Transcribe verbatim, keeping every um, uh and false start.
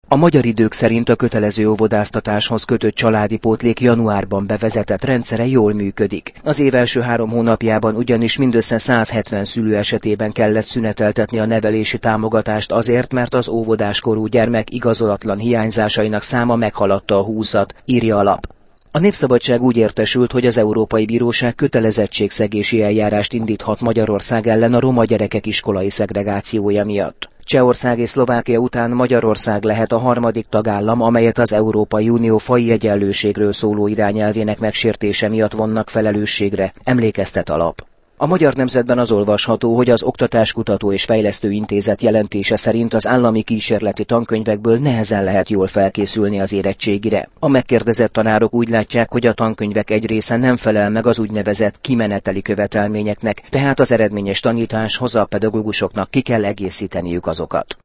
A magyar idők szerint a kötelező óvodáztatáshoz kötött családi pótlék januárban bevezetett rendszere jól működik. Az év első három hónapjában ugyanis mindössze száz hetven szülő esetében kellett szüneteltetni a nevelési támogatást azért, mert az óvodáskorú gyermek igazolatlan hiányzásainak száma meghaladta a húszat, írja a lap. A Népszabadság úgy értesült, hogy az Európai Bíróság kötelezettségszegési eljárást indíthat Magyarország ellen a roma gyerekek iskolai szegregációja miatt. Csehország és Szlovákia után Magyarország lehet a harmadik tagállam, amelyet az Európai Unió faji egyenlőségről szóló irányelvének megsértése miatt vonnak felelősségre, emlékeztet a lap. A Magyar Nemzetben az olvasható, hogy az Oktatáskutató és Fejlesztő Intézet jelentése szerint az állami kísérleti tankönyvekből nehezen lehet jól felkészülni az érettségire. A megkérdezett tanárok úgy látják, hogy a tankönyvek egy része nem felel meg az úgynevezett kimeneteli követelményeknek, tehát az eredményes tanításhoz a pedagógusoknak ki kell egészíteniük azokat.